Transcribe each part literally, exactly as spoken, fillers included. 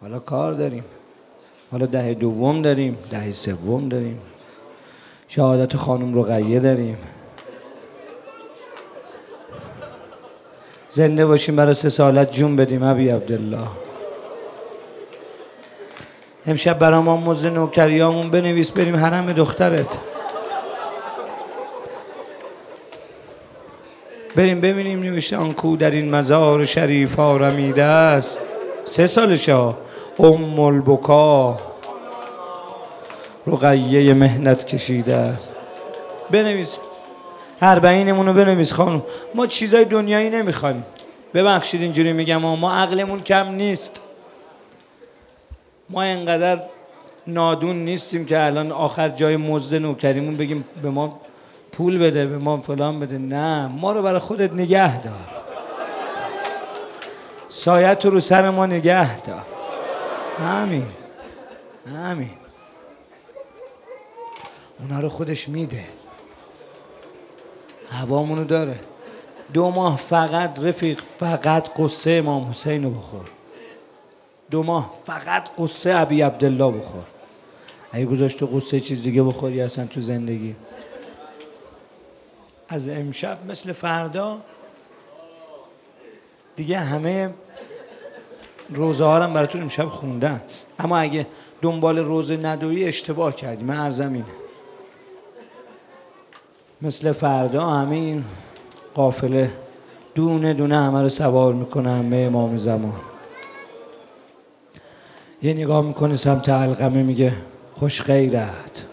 حالا کار داریم، حالا دهه دوم داریم، دهه سوم داریم، شهادت خانم رقیه داریم. زنده باشیم برای سه سالت جون بدیم ابی عبدالله. امشب برای ما مزد نوکریامون بنویس بریم حرم دخترت. بریم ببینیم نوشته آن کو در این مزار شریف آرمیده است. سه سالشه ها. ام البکا رقیه مهنت کشیده است. بنویس اربعینمونو بنویس خانم. ما چیزای دنیایی نمیخوایم. ببخشید اینجوری میگم ما عقلمون کم نیست. ما اینقدر نادون نیستیم که الان آخر جای مزد نوکریمون بگیم به ما پول بده، به ما فلان بده. نه، ما رو برای خودت نگه دار. سایت رو سر ما نگه دار. همین همین. اونا رو خودش میده، هوامونو داره. دو ماه فقط رفیق فقط قصه امام حسین رو بخور. دو ماه فقط قصه ابی عبدالله بخور. اگه گذاشت تو قصه چیز دیگه بخوری اصلا تو زندگی. از امشب مثل فردا دیگه همه روزه ها رو براتون امشب خوندن. اما اگه دنبال روزه ندوی اشتباه کردی. من عرضم اینه مثل فردا همه این قافله دونه دونه همه رو سوار میکنه همه امام زمان. یه نگاه میکنه سمت علقمه میگه خوش غیرت.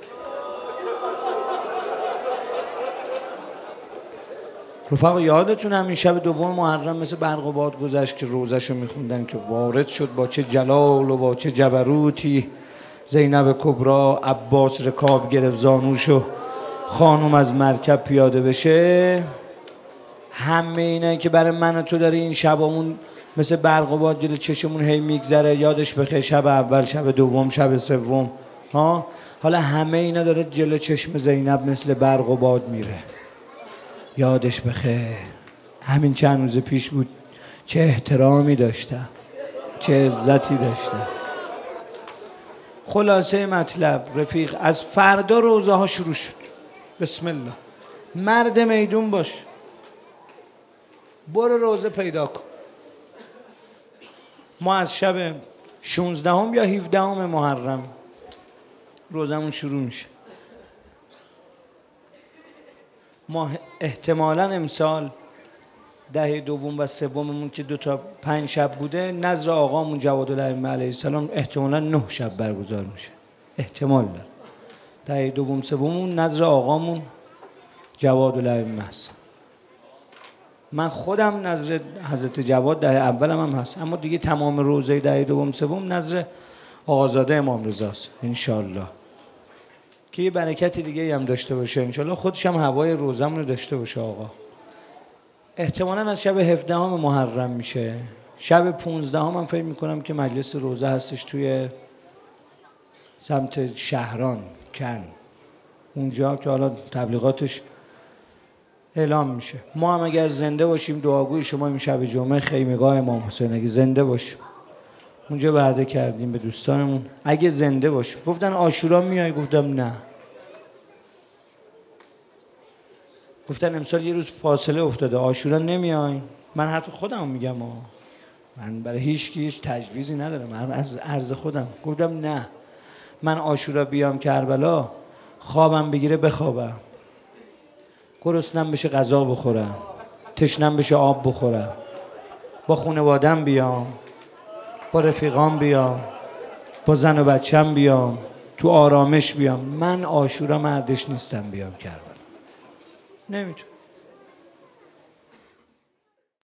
رفقا یادتون همین شب دوم محرم مثل برق و باد گذشت که روزشو میخوندن که وارد شد با چه جلال و با چه جبروتی زینب کبرا. عباس رکاب گرفت زانوشو خانوم از مرکب پیاده بشه. همه اینایی که برای من و تو داره این شبامون مثل برق و باد جلوی چشمون هی میگذره. یادش بخیر شب اول، شب دوم، شب سوم. ها حالا همه اینا داره جلوی چشم زینب مثل برق و باد میره. یادش بخیر همین چند روز پیش بود چه احترامی داشتم، چه عزتی داشتم. خلاصه مطلب رفیق از فردا روزه ها شروع شد. بسم الله. مرد میدون باش، برو روزه پیدا کن. ما از شب شونزدهم یا هفدهم محرم روزمون شروع میشه. ما احتمالاً امسال دهه دوم و سوممون که دو تا پنج شب بوده نظر آقامون جوادالائمه علیه السلام احتمالاً نه شب برگزار میشه. احتمال داره دهه دوم سوممون نظر آقامون جوادالائمه است. من خودم نظر حضرت جواد دهه اولم هم هست، اما دیگه تمام روزه دهه دوم سوم نظر آقازاده امام رضاست انشالله که یه برکت دیگه هم داشته باشه انشالله. خودش هم هوای روزمون رو داشته باشه آقا. احتمالاً از شب هفدهم محرم میشه. شب پونزدهم هم فکر میکنم که مجلس روزه هستش توی سمت شهران کن، اونجا که حالا تبلیغاتش اعلام میشه. ما هم اگر زنده باشیم دعاگوی شما این شب جمعه خیمگاه امام حسین اگه زنده باشیم اونجا وعده کردیم به دوستانمون اگه زنده باشیم. گفتن عاشورا میای، گفتم نه. گفتن امسال یه روز فاصله افتاده عاشورا نمیای. من حرف خودم میگم ها. من برای هیچ کی هیچ تجویزی ندارم، من از عرض خودم گفتم نه. من عاشورا بیام کربلا خوابم بگیره بخوابم، گرسنم بشه غذا بخورم، تشنم بشه آب بخورم، با خانوادم بیام، با رفیقام بیام، با زن و بچم بیام، تو آرامش بیام. من عاشورا مردش نیستم بیام کربلا. نمیتونم.